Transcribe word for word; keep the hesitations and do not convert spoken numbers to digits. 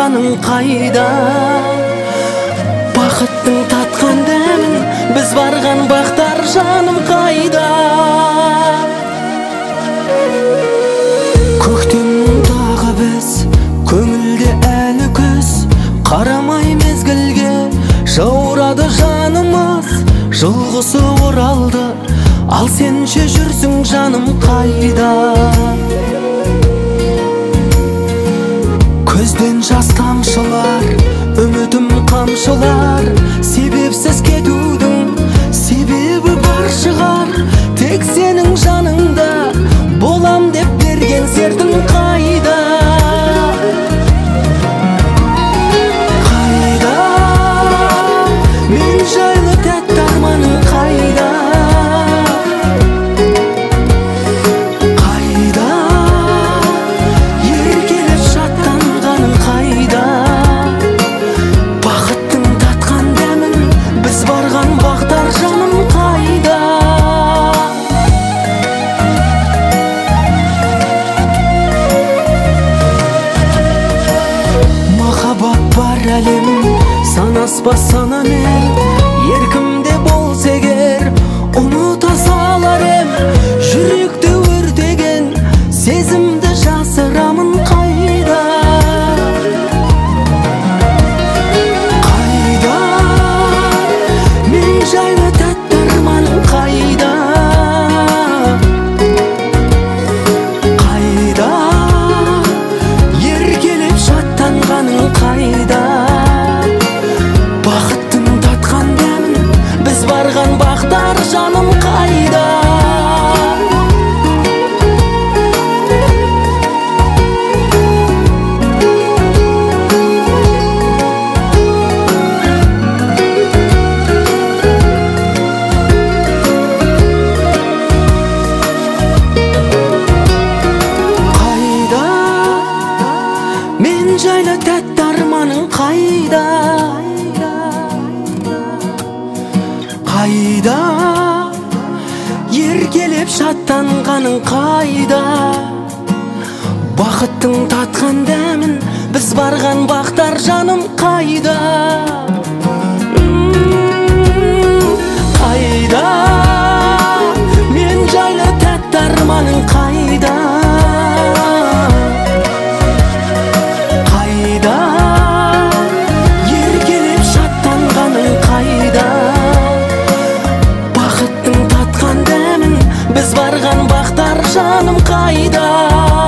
шаттанғаның қайда? Бақыттың татқан дәмін біз барған бақтар жаным қайда? Көктемнің тағы біз, көңілде әлі күз, қарамай мезгілге жаурады жанымыз. Жылғысы оралды, ал сен ше жүрсің жаным қайда? Көзден жас тамшылар, үмітім қамшылар, себепсіз кетудің себебі бар шығар. Тек сенің жаныңда болам деп берген сертің қайда? Қайда? Мен жайлы тәтті арманың қайда? Қайда? Еркелеп шаттанғаның қайда? Бақыттың татқан дәмін біз барған бақтар жаным қайда? Махаббат бар әлем, санаспас санамен, еркімде болса егер ұмыта салар ем. Жүректі өртеген сезімді жасырамын қайда? Қайда? Мен жайлы тәтті арманың қайда? Қайда? Еркелеп шаттанғаның қайда? Бақыттың татқан дәмін біз барған бақтар жаным қайда? Қайда? Мен жайлы тәтті арманың қайда? Қайда? Еркелеп шаттанғаның қайда? Бақыттың татқан дәмін біз барған бақтар жаным қайда? Қайда? Мен жайлы тәтті арманың қайда? Қайда? Еркелеп шаттанғаның қайда? Бақыттың татқан дәмін біз барған бақтар жаным қайда?